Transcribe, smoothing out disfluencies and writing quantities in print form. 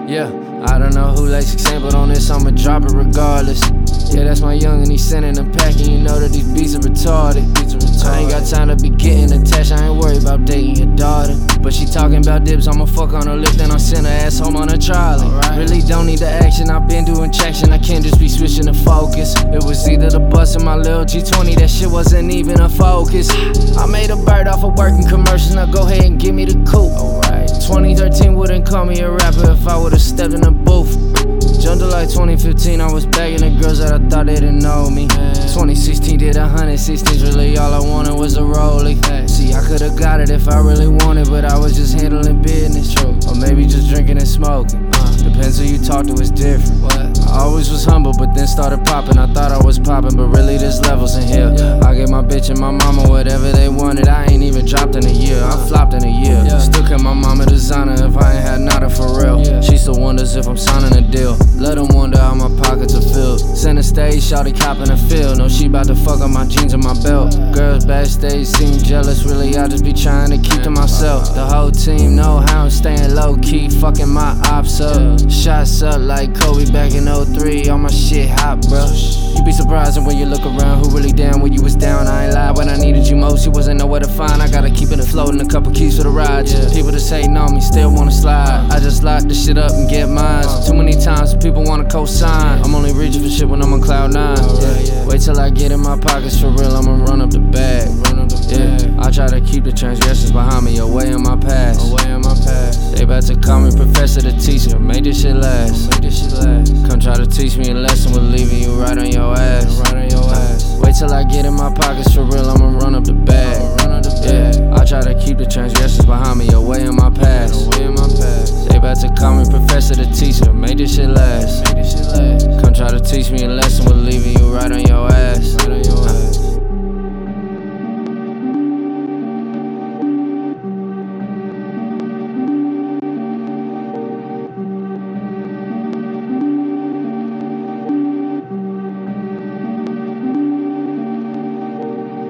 Yeah, I don't know who likes example on this, I'ma drop it regardless. Yeah, that's my young and he's sending them packing, you know that these beats are retarded. I ain't got time to be getting attached, I ain't worried about dating your daughter. But she talking about dibs, I'ma fuck on her lip, then I'll send her ass home on a trolley. Really don't need the action, I've been doing traction, I can't just be switching the focus. It was either the bus or my little G20, that shit wasn't even a focus. I made a bird off of working commercials, now go ahead and give me the coupe. 2013 wouldn't call me a rapper if I would've stepped in the booth. Jumped to like 2015, I was bagging the girls that I thought they didn't know me. 2016 did 116s, really all I wanted was a rollie. See, I could've got it if I really wanted, but I was just handling business. Or maybe just drinking and smoking. Depends who you talk to, it's different. I always was humble, but then started popping. I thought I was popping, but really there's levels in here. I gave my bitch and my mama whatever they wanted. I ain't even dropped in a year, I flopped in a year. Still kept my mama designer if I ain't had nada for real. She still wonders if I'm signing a deal. Let them wonder how my pockets are filled. Center stage, shawty copping a feel. Know she bout to fuck up my jeans and my belt. Girls backstage seem jealous, really I just be trying to keep to myself. The whole team know how I'm staying low key, fucking my ops up. Shots up like Kobe back in 03, all my shit hot, bro. You be surprised when you look around who really down when you was down. I ain't lie, when I needed you most, you wasn't nowhere to find. I gotta keep it afloat and a couple keys for the ride. People that's hating on me still wanna slide. I just lock the shit up and get mine. Too many times people wanna co-sign. I'm only reaching for shit when I'm on cloud 9. Wait till I get in my pockets for real, I'ma run up the bag. I try to keep the transgressions behind me, away in my past. They about to call me professor to teacher, make this shit last. Come try to teach me a lesson, we're leaving you right on your ass. Wait till I get in my pockets for real, I'ma run up the bag. I try to keep the transgressions behind me, away in my past. They about to call me professor to teacher, make this shit last. Come try to teach me a lesson.